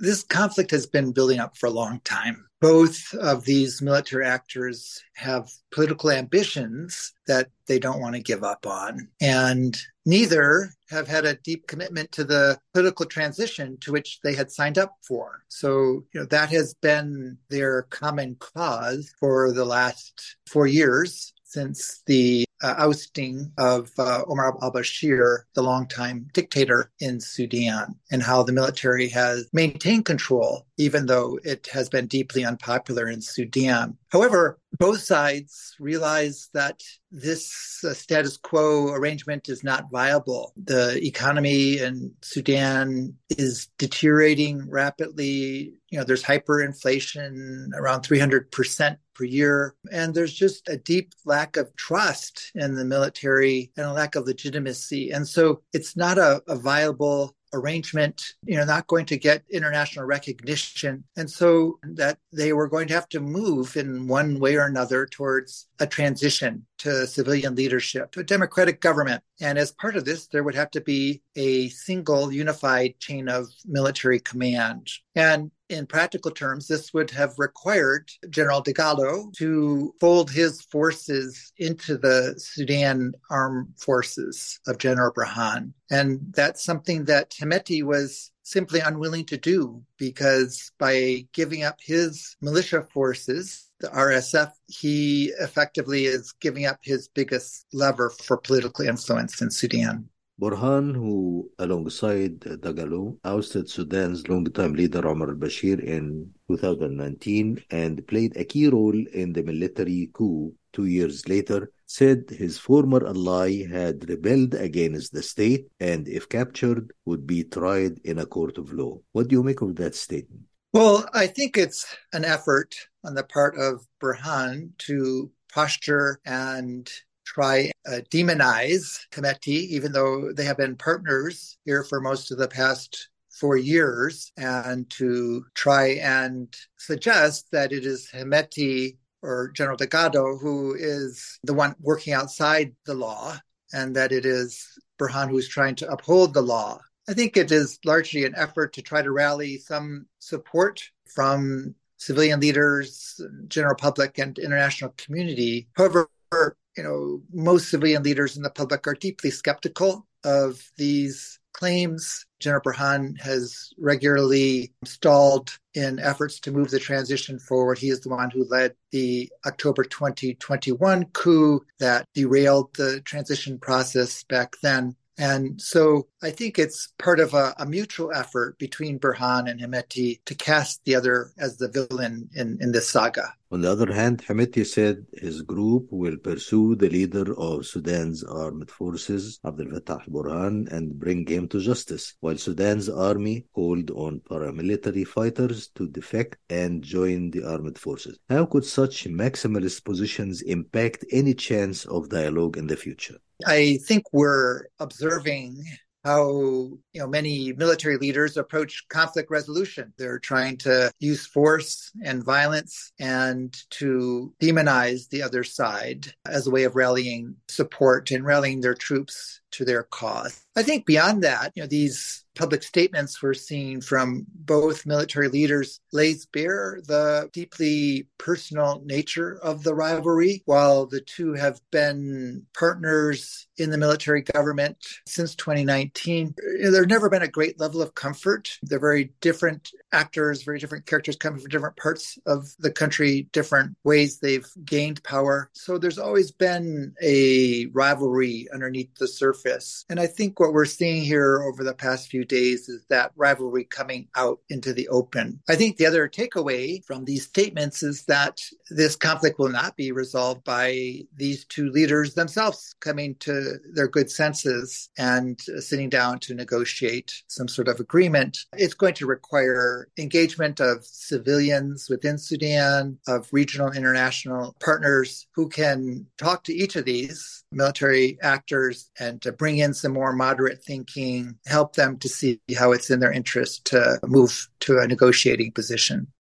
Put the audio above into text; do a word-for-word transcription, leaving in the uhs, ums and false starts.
this conflict has been building up for a long time. Both of these military actors have political ambitions that they don't want to give up on. And neither have had a deep commitment to the political transition to which they had signed up for. So, you know, that has been their common cause for the last four years since the uh, ousting of uh, Omar al-Bashir, the longtime dictator in Sudan, and how the military has maintained control, even though it has been deeply unpopular in Sudan. However, both sides realize that this uh, status quo arrangement is not viable. The economy in Sudan is deteriorating rapidly. You know, there's hyperinflation around three hundred percent per year. And there's just a deep lack of trust in the military and a lack of legitimacy. And so it's not a, a viable arrangement, you know, not going to get international recognition. And so that they were going to have to move in one way or another towards a transition to civilian leadership, to a democratic government. And as part of this, there would have to be a single unified chain of military command. And in practical terms, this would have required General Dagalo to fold his forces into the Sudan armed forces of General Burhan. And that's something that Hemeti was simply unwilling to do, because by giving up his militia forces, the R S F, he effectively is giving up his biggest lever for political influence in Sudan. Burhan, who alongside Dagalo ousted Sudan's longtime leader Omar al-Bashir in two thousand nineteen and played a key role in the military coup two years later, said his former ally had rebelled against the state and, if captured, would be tried in a court of law. What do you make of that statement? Well, I think it's an effort on the part of Burhan to posture and try uh, demonize Hemeti, even though they have been partners here for most of the past four years, and to try and suggest that it is Hemeti or General Dagalo who is the one working outside the law, and that it is Burhan who's trying to uphold the law. I think it is largely an effort to try to rally some support from civilian leaders, general public, and international community. However, you know, most civilian leaders in the public are deeply skeptical of these claims. General Burhan has regularly stalled in efforts to move the transition forward. He is the one who led the October twenty twenty-one coup that derailed the transition process back then. And so I think it's part of a, a mutual effort between Burhan and Hemeti to cast the other as the villain in, in this saga. On the other hand, Hemeti said his group will pursue the leader of Sudan's armed forces, Abdel Fattah al-Burhan, and bring him to justice, while Sudan's army called on paramilitary fighters to defect and join the armed forces. How could such maximalist positions impact any chance of dialogue in the future? I think we're observing how, you know, many military leaders approach conflict resolution. They're trying to use force and violence and to demonize the other side as a way of rallying support and rallying their troops to their cause. I think beyond that, you know, these public statements we're seeing from both military leaders lays bare the deeply personal nature of the rivalry. While the two have been partners in the military government since twenty nineteen, there's never been a great level of comfort. They're very different actors, very different characters coming from different parts of the country, different ways they've gained power. So there's always been a rivalry underneath the surface. And I think what we're seeing here over the past few days is that rivalry coming out into the open. I think the other takeaway from these statements is that this conflict will not be resolved by these two leaders themselves coming to their good senses and sitting down to negotiate some sort of agreement. It's going to require engagement of civilians within Sudan, of regional and international partners who can talk to each of these military actors and to bring in some more moderate thinking, help them to see how it's in their interest to move to a negotiating position.